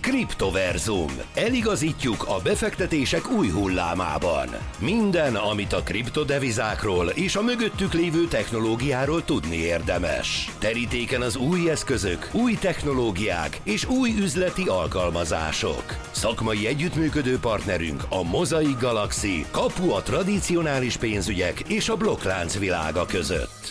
Kriptoverzum. Eligazítjuk a befektetések új hullámában. Minden, amit a kriptodevizákról és a mögöttük lévő technológiáról tudni érdemes. Terítéken az új eszközök, új technológiák és új üzleti alkalmazások. Szakmai együttműködő partnerünk a Mosaic Galaxy, kapu a tradicionális pénzügyek és a blokklánc világa között.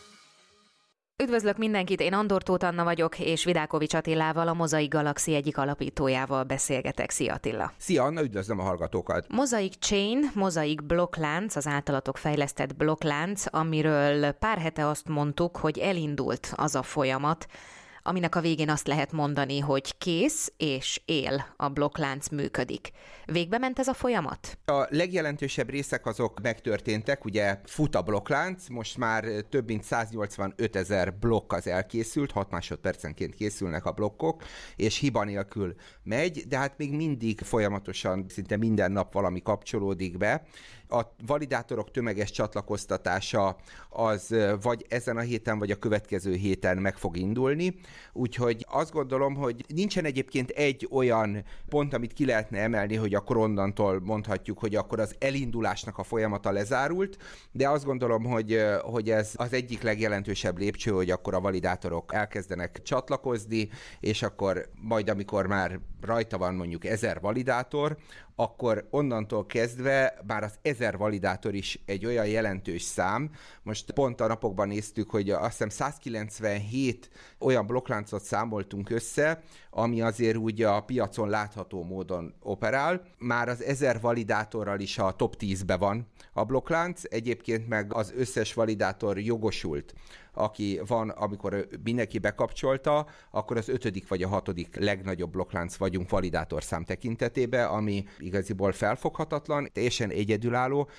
Üdvözlök mindenkit, én Andor Tóth Anna vagyok, és Vidákovics Attilával, a Mosaic Galaxy egyik alapítójával beszélgetek. Szia Attila! Szia Anna, üdvözlöm a hallgatókat! Mosaic Chain, Mosaic blokklánc, az általatok fejlesztett blokklánc, amiről pár hete azt mondtuk, hogy elindult az a folyamat, aminek a végén azt lehet mondani, hogy kész és él a blokklánc, működik. Végbe ment ez a folyamat? A legjelentősebb részek azok megtörténtek, ugye fut a blokklánc, most már több mint 185 000 blokk az elkészült, 6 másodpercenként készülnek a blokkok, és hiba nélkül megy, de hát még mindig folyamatosan, szinte minden nap valami kapcsolódik be. A validátorok tömeges csatlakoztatása az vagy ezen a héten, vagy a következő héten meg fog indulni, úgyhogy azt gondolom, hogy nincsen egyébként egy olyan pont, amit ki lehetne emelni, hogy akkor onnantól mondhatjuk, hogy akkor az elindulásnak a folyamata lezárult, de azt gondolom, hogy ez az egyik legjelentősebb lépcső, hogy akkor a validátorok elkezdenek csatlakozni, és akkor majd, amikor már rajta van mondjuk 1000 validátor, akkor onnantól kezdve már az 1000 validátor is egy olyan jelentős szám. Most pont a napokban néztük, hogy azt hiszem 197 olyan blokkláncot számoltunk össze, ami azért úgy a piacon látható módon operál. Már az 1000 validátorral is a top 10-be van a blokklánc, egyébként meg az összes validátor jogosult, aki van, amikor mindenki bekapcsolta, akkor az 5. vagy a 6. legnagyobb blokklánc vagyunk validátorszám tekintetében, ami igaziból felfoghatatlan, teljesen egyedülálló.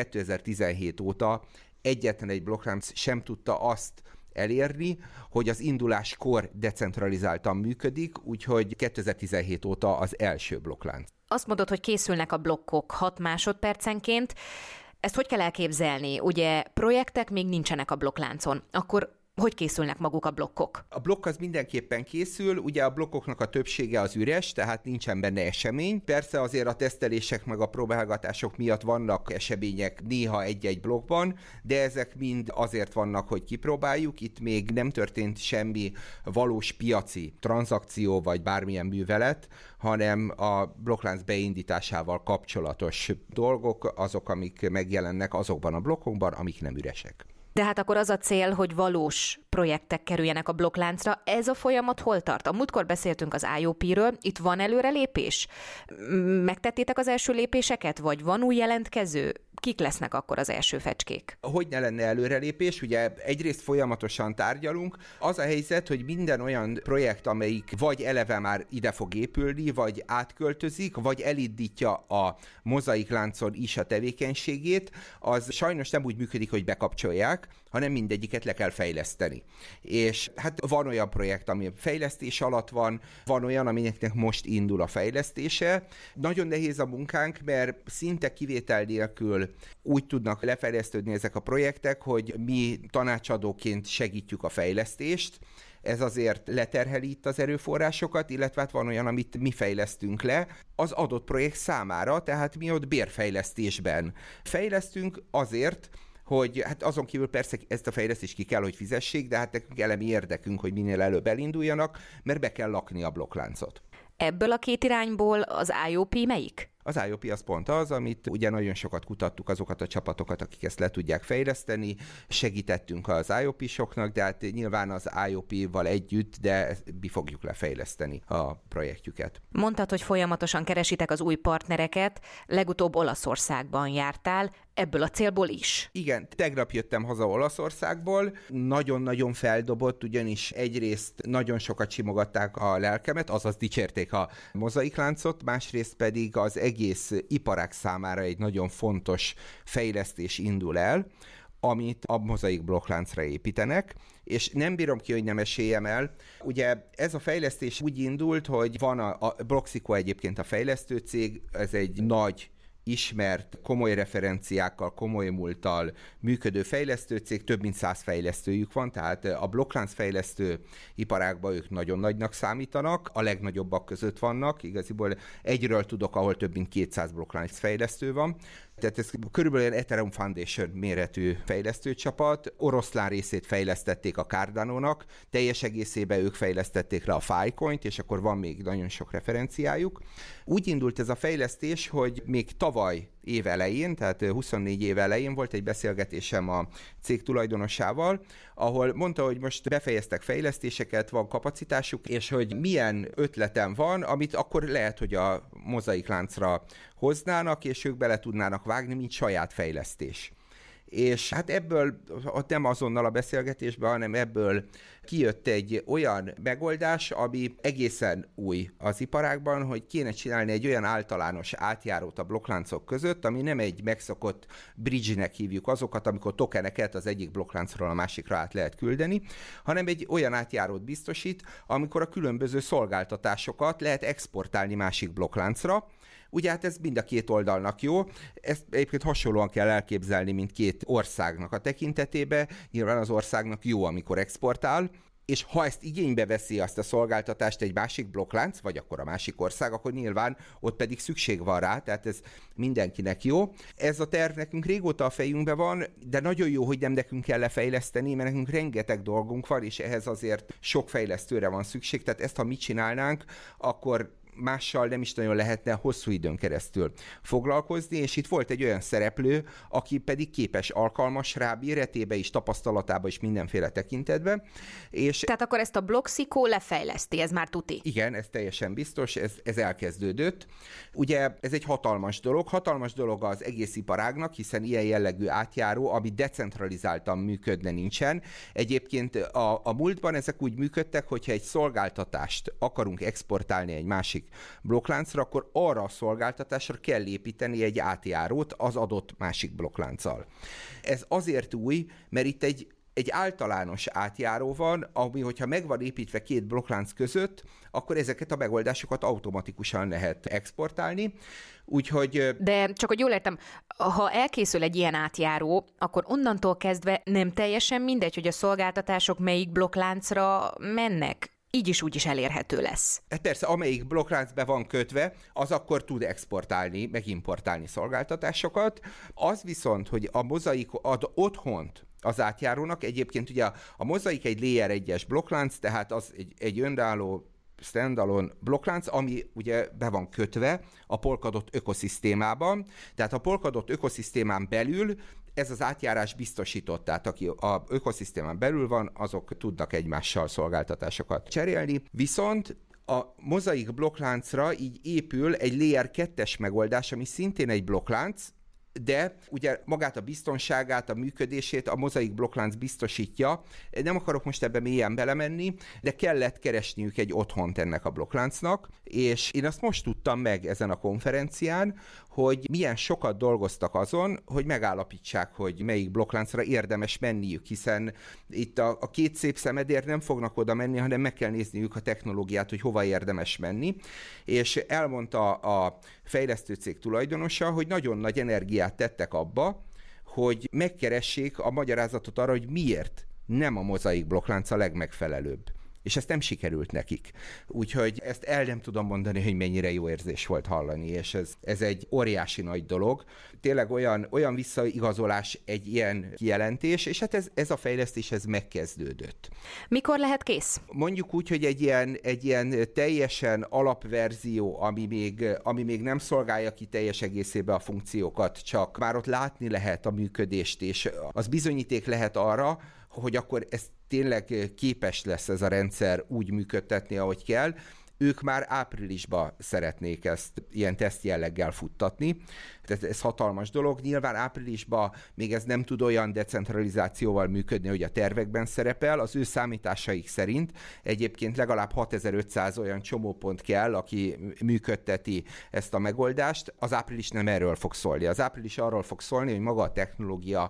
2017 óta egyetlen egy blokklánc sem tudta azt elérni, hogy az induláskor decentralizáltan működik, úgyhogy 2017 óta az első blokklánc. Azt mondod, hogy készülnek a blokkok 6 másodpercenként. Ezt hogy kell elképzelni? Ugye projektek még nincsenek a blokkláncon. Akkor hogy készülnek maguk a blokkok? A blokk az mindenképpen készül, ugye a blokkoknak a többsége az üres, tehát nincsen benne esemény. Persze azért a tesztelések meg a próbálgatások miatt vannak események néha egy-egy blokkban, de ezek mind azért vannak, hogy kipróbáljuk. Itt még nem történt semmi valós piaci tranzakció vagy bármilyen művelet, hanem a blokklánc beindításával kapcsolatos dolgok, azok, amik megjelennek azokban a blokkokban, amik nem üresek. De hát akkor az a cél, hogy valós projektek kerüljenek a blokkláncra. Ez a folyamat hol tart? A múltkor beszéltünk az IOP-ről, itt van előrelépés? Megtettétek az első lépéseket, vagy van új jelentkező? Kik lesznek akkor az első fecskék? Hogy ne lenne előrelépés? Ugye egyrészt folyamatosan tárgyalunk. Az a helyzet, hogy minden olyan projekt, amelyik vagy eleve már ide fog épülni, vagy átköltözik, vagy elindítja a Mosaic láncon is a tevékenységét, az sajnos nem úgy működik, hogy bekapcsolják, hanem mindegyiket le kell fejleszteni. És hát van olyan projekt, ami fejlesztés alatt van olyan, aminek most indul a fejlesztése. Nagyon nehéz a munkánk, mert szinte kivétel nélkül úgy tudnak lefejlesztődni ezek a projektek, hogy mi tanácsadóként segítjük a fejlesztést. Ez azért leterheli itt az erőforrásokat, illetve hát van olyan, amit mi fejlesztünk le az adott projekt számára, tehát mi ott bérfejlesztésben fejlesztünk azért, hogy hát azon kívül persze ezt a fejlesztést ki kell, hogy fizessék, de hát nekünk elemi érdekünk, hogy minél előbb elinduljanak, mert be kell lakni a blokkláncot. Ebből a két irányból az IOP melyik? Az IOP az pont az, amit ugye nagyon sokat kutattuk, azokat a csapatokat, akik ezt le tudják fejleszteni, segítettünk az IOP-soknak, de hát nyilván az IOP-val együtt, de mi fogjuk lefejleszteni a projektjüket. Mondtad, hogy folyamatosan keresitek az új partnereket, legutóbb Olaszországban jártál, ebből a célból is. Igen, tegnap jöttem haza Olaszországból, nagyon-nagyon feldobott, ugyanis egyrészt nagyon sokat simogatták a lelkemet, azaz dicsérték a Mosaic láncot, másrészt pedig az egész iparág számára egy nagyon fontos fejlesztés indul el, amit a Mosaic blokkláncra építenek, és nem bírom ki, hogy nem meséljem el. Ugye ez a fejlesztés úgy indult, hogy van a Bloxico egyébként a fejlesztő cég, ez egy nagy ismert, komoly referenciákkal, komoly múlttal működő fejlesztő cég, több mint 100 fejlesztőjük van, tehát a blokklánc fejlesztő iparágban ők nagyon nagynak számítanak, a legnagyobbak között vannak, igaziból egyről tudok, ahol több mint 200 blokklánc fejlesztő van, tehát ez körülbelül egy Ethereum Foundation méretű fejlesztőcsapat, oroszlán részét fejlesztették a Cardano-nak, teljes egészében ők fejlesztették le a Filecoint, és akkor van még nagyon sok referenciájuk. Úgy indult ez a fejlesztés, hogy még tavaly év elején, tehát 24 év elején volt egy beszélgetésem a cég tulajdonosával, ahol mondta, hogy most befejeztek fejlesztéseket, van kapacitásuk, és hogy milyen ötletem van, amit akkor lehet, hogy a Mozaik láncra hoznának, és ők bele tudnának vágni, mint saját fejlesztés. És hát ebből nem azonnal a beszélgetésben, hanem ebből kijött egy olyan megoldás, ami egészen új az iparágban, hogy kéne csinálni egy olyan általános átjárót a blokkláncok között, ami nem egy megszokott bridge-nek hívjuk azokat, amikor tokeneket az egyik blokkláncról a másikra át lehet küldeni, hanem egy olyan átjárót biztosít, amikor a különböző szolgáltatásokat lehet exportálni másik blokkláncra. Ugye hát ez mind a két oldalnak jó, ezt egyébként hasonlóan kell elképzelni, mint két országnak a tekintetében. Nyilván az országnak jó, amikor exportál, és ha ezt igénybe veszi azt a szolgáltatást egy másik blokklánc, vagy akkor a másik ország, akkor nyilván ott pedig szükség van rá, tehát ez mindenkinek jó. Ez a terv nekünk régóta a fejünkben van, de nagyon jó, hogy nem nekünk kell lefejleszteni, mert nekünk rengeteg dolgunk van, és ehhez azért sok fejlesztőre van szükség, tehát ezt ha mi csinálnánk, akkor mással nem is nagyon lehetne hosszú időn keresztül foglalkozni, és itt volt egy olyan szereplő, aki pedig képes, alkalmas rá, méretébe is, tapasztalatába is, mindenféle tekintetben. És tehát akkor ezt a Bloxico lefejleszti, ez már tuti? Igen, ez teljesen biztos, ez elkezdődött. Ugye ez egy hatalmas dolog az egész iparágnak, hiszen ilyen jellegű átjáró, ami decentralizáltan működne, nincsen. Egyébként a múltban ezek úgy működtek, hogyha egy szolgáltatást akarunk exportálni egy másik blokkláncra, akkor arra a szolgáltatásra kell építeni egy átjárót az adott másik blokklánccal. Ez azért új, mert itt egy általános átjáró van, ami, hogyha meg van építve két blokklánc között, akkor ezeket a megoldásokat automatikusan lehet exportálni. Úgyhogy... De csak hogy jól értem, ha elkészül egy ilyen átjáró, akkor onnantól kezdve nem teljesen mindegy, hogy a szolgáltatások melyik blokkláncra mennek? Így is úgy is elérhető lesz. Hát persze, amelyik blokkláncbe van kötve, az akkor tud exportálni, meg importálni szolgáltatásokat. Az viszont, hogy a Mozaik ad otthont az átjárónak, egyébként ugye a Mozaik egy Layer 1-es blokklánc, tehát az egy önálló standalone blokklánc, ami ugye be van kötve a Polkadot ökoszisztémában. Tehát a Polkadot ökoszisztémán belül ez az átjárás biztosított, tehát aki a ökoszisztémán belül van, azok tudnak egymással szolgáltatásokat cserélni. Viszont a Mozaik blokkláncra így épül egy Layer 2-es megoldás, ami szintén egy blokklánc, de ugye magát a biztonságát, a működését a Mozaik blokklánc biztosítja. Nem akarok most ebbe mélyen belemenni, de kellett keresniük egy otthont ennek a blokkláncnak, és én azt most tudtam meg ezen a konferencián, hogy milyen sokat dolgoztak azon, hogy megállapítsák, hogy melyik blokkláncra érdemes menniük, hiszen itt a két szép szemedért nem fognak oda menni, hanem meg kell nézniük a technológiát, hogy hova érdemes menni, és elmondta a fejlesztőcég tulajdonosa, hogy nagyon nagy energiát tettek abba, hogy megkeressék a magyarázatot arra, hogy miért nem a Mozaik blokklánc a legmegfelelőbb. És ezt nem sikerült nekik. Úgyhogy ezt el nem tudom mondani, hogy mennyire jó érzés volt hallani, és ez egy óriási nagy dolog. Tényleg olyan visszaigazolás egy ilyen kijelentés, és hát ez a fejlesztés ez megkezdődött. Mikor lehet kész? Mondjuk úgy, hogy egy ilyen teljesen alapverzió, ami még nem szolgálja ki teljes egészében a funkciókat, csak már ott látni lehet a működést, és az bizonyíték lehet arra, hogy akkor ez tényleg képes lesz ez a rendszer úgy működtetni, ahogy kell. Ők már áprilisban szeretnék ezt ilyen teszt jelleggel futtatni. Tehát ez hatalmas dolog. Nyilván áprilisban még ez nem tud olyan decentralizációval működni, hogy a tervekben szerepel. Az ő számításaik szerint egyébként legalább 6500 olyan csomópont kell, aki működteti ezt a megoldást. Az április nem erről fog szólni. Az április arról fog szólni, hogy maga a technológia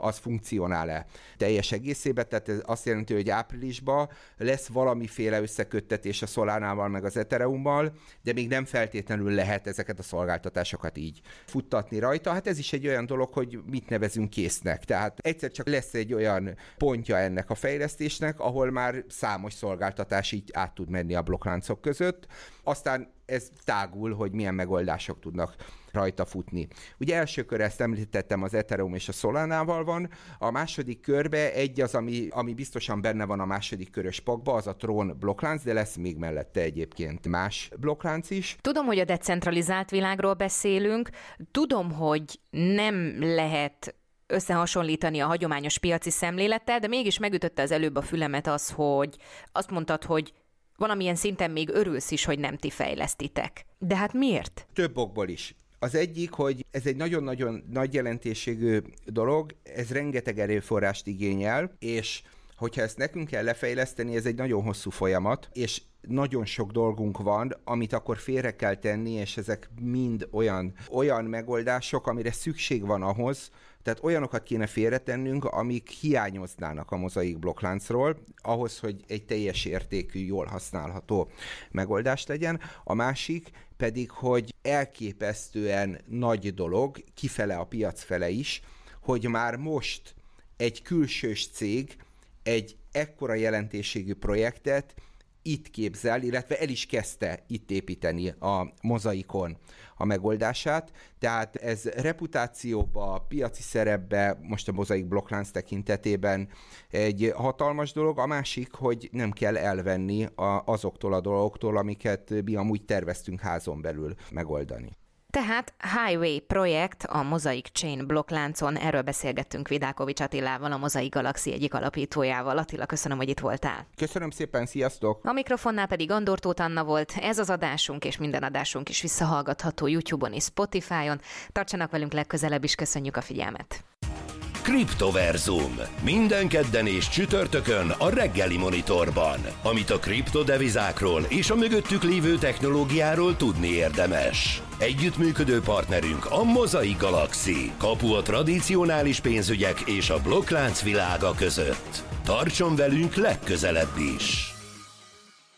az funkcionál-e teljes egészében, tehát ez azt jelenti, hogy áprilisban lesz valamiféle összeköttetés a Solánával meg az Ethereummal, de még nem feltétlenül lehet ezeket a szolgáltatásokat így futtatni rajta. Hát ez is egy olyan dolog, hogy mit nevezünk késznek. Tehát egyszer csak lesz egy olyan pontja ennek a fejlesztésnek, ahol már számos szolgáltatás így át tud menni a blokkláncok között. Aztán ez tágul, hogy milyen megoldások tudnak rajta futni. Ugye első kör, ezt említettem, az Ethereum és a Solánával van. A második körbe egy az, ami biztosan benne van a második körös pakba, az a Tron blokklánc, de lesz még mellette egyébként más blokklánc is. Tudom, hogy a decentralizált világról beszélünk, tudom, hogy nem lehet összehasonlítani a hagyományos piaci szemlélettel, de mégis megütötte az előbb a fülemet az, hogy azt mondtad, hogy valamilyen szinten még örülsz is, hogy nem ti fejlesztitek. De hát miért? Több okból is. Az egyik, hogy ez egy nagyon-nagyon nagy jelentőségű dolog, ez rengeteg erőforrást igényel, és hogyha ezt nekünk kell lefejleszteni, ez egy nagyon hosszú folyamat, és nagyon sok dolgunk van, amit akkor félre kell tenni, és ezek mind olyan megoldások, amire szükség van ahhoz, tehát olyanokat kéne félretennünk, amik hiányoznának a mozaik blokkláncról, ahhoz, hogy egy teljes értékű, jól használható megoldás legyen. A másik pedig, hogy elképesztően nagy dolog, kifele a piac fele is, hogy már most egy külsős cég egy ekkora jelentőségű projektet itt képzel, illetve el is kezdte itt építeni a mozaikon a megoldását, tehát ez reputációba, piaci szerepbe, most a mozaik blokklánc tekintetében egy hatalmas dolog, a másik, hogy nem kell elvenni azoktól a dolgoktól, amiket mi amúgy terveztünk házon belül megoldani. Tehát Highway projekt a Mosaic Chain blokkláncon, erről beszélgettünk Vidákovics Attilával, a Mosaic Galaxy egyik alapítójával. Attila, köszönöm, hogy itt voltál. Köszönöm szépen, sziasztok! A mikrofonnál pedig Andor Tóth Anna volt. Ez az adásunk, és minden adásunk is visszahallgatható YouTube-on és Spotify-on. Tartsanak velünk legközelebb is, köszönjük a figyelmet! Kriptoverzum. Minden kedden és csütörtökön a reggeli Monitorban. Amit a kriptodevizákról és a mögöttük lévő technológiáról tudni érdemes. Együttműködő partnerünk a Mosaic Galaxy. Kapu a tradicionális pénzügyek és a blokklánc világa között. Tartson velünk legközelebb is!